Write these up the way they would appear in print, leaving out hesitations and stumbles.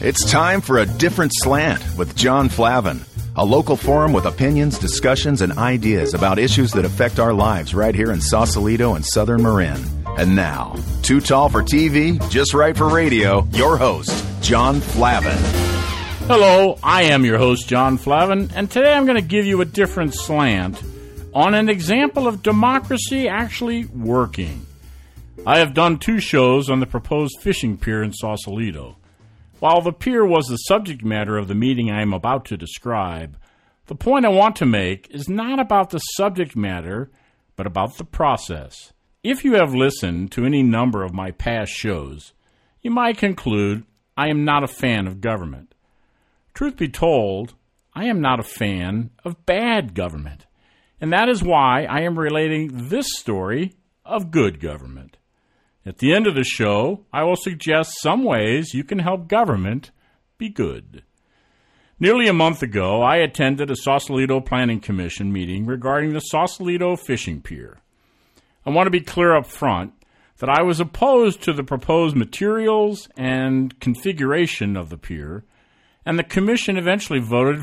It's time for A Different Slant with John Flavin, a local forum with opinions, discussions, and ideas about issues that affect our lives right here in Sausalito and Southern Marin. And now, too tall for TV, just right for radio, your host, John Flavin. Hello, I am your host, John Flavin, and today I'm going to give you a different slant on an example of democracy actually working. I have done 2 shows on the proposed fishing pier in Sausalito. While the pier was the subject matter of the meeting I am about to describe, the point I want to make is not about the subject matter, but about the process. If you have listened to any number of my past shows, you might conclude I am not a fan of government. Truth be told, I am not a fan of bad government, and that is why I am relating this story of good government. At the end of the show, I will suggest some ways you can help government be good. Nearly a month ago, I attended a Sausalito Planning Commission meeting regarding the Sausalito Fishing Pier. I want to be clear up front that I was opposed to the proposed materials and configuration of the pier, and the commission eventually voted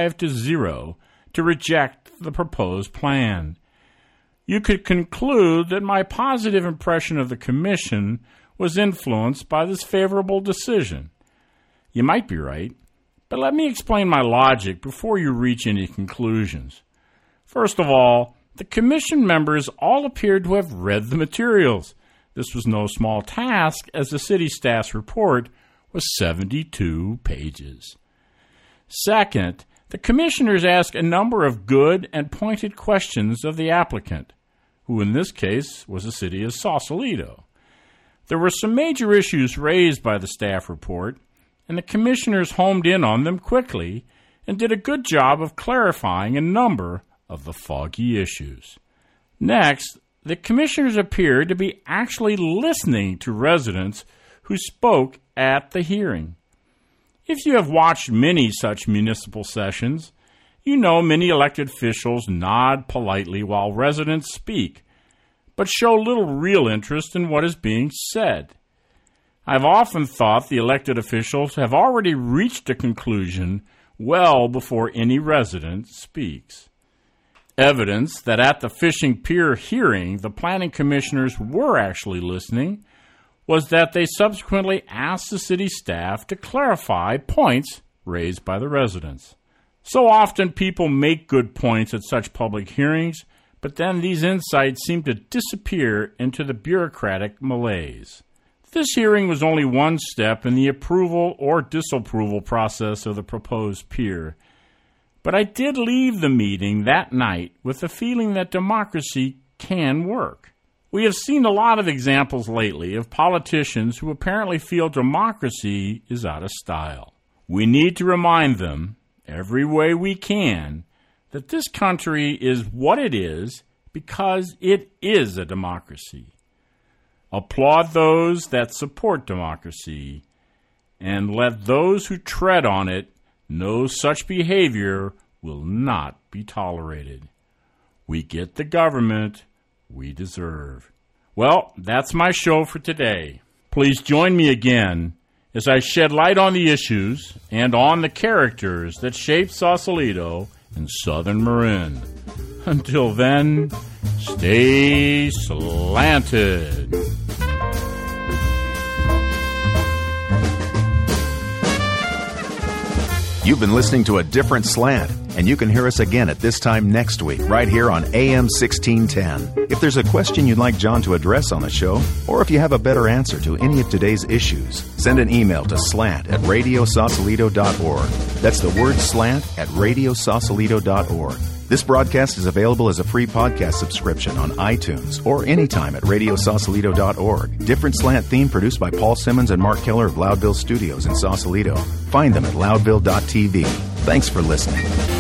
5-0 to reject the proposed plan. You could conclude that my positive impression of the commission was influenced by this favorable decision. You might be right, but let me explain my logic before you reach any conclusions. First of all, the commission members all appeared to have read the materials. This was no small task, as the city staff's report was 72 pages. Second, the commissioners asked a number of good and pointed questions of the applicant, who in this case was the city of Sausalito. There were some major issues raised by the staff report, and the commissioners homed in on them quickly and did a good job of clarifying a number of the foggy issues. Next, the commissioners appeared to be actually listening to residents who spoke at the hearing. If you have watched many such municipal sessions, you know many elected officials nod politely while residents speak, but show little real interest in what is being said. I've often thought the elected officials have already reached a conclusion well before any resident speaks. Evidence that at the fishing pier hearing the planning commissioners were actually listening was that they subsequently asked the city staff to clarify points raised by the residents. So often people make good points at such public hearings, but then these insights seem to disappear into the bureaucratic malaise. This hearing was only one step in the approval or disapproval process of the proposed pier, but I did leave the meeting that night with the feeling that democracy can work. We have seen a lot of examples lately of politicians who apparently feel democracy is out of style. We need to remind them, every way we can, that this country is what it is because it is a democracy. Applaud those that support democracy, and let those who tread on it know such behavior will not be tolerated. We get the government we deserve. Well, that's my show for today. Please join me again as I shed light on the issues and on the characters that shape Sausalito and Southern Marin. Until then, stay slanted. You've been listening to A Different Slant, and you can hear us again at this time next week, right here on AM 1610. If there's a question you'd like John to address on the show, or if you have a better answer to any of today's issues, send an email to slant@radiosausalito.org. That's the word slant at radiosausalito.org. This broadcast is available as a free podcast subscription on iTunes or anytime at radiosausalito.org. Different Slant theme produced by Paul Simmons and Mark Keller of Loudville Studios in Sausalito. Find them at loudville.tv. Thanks for listening.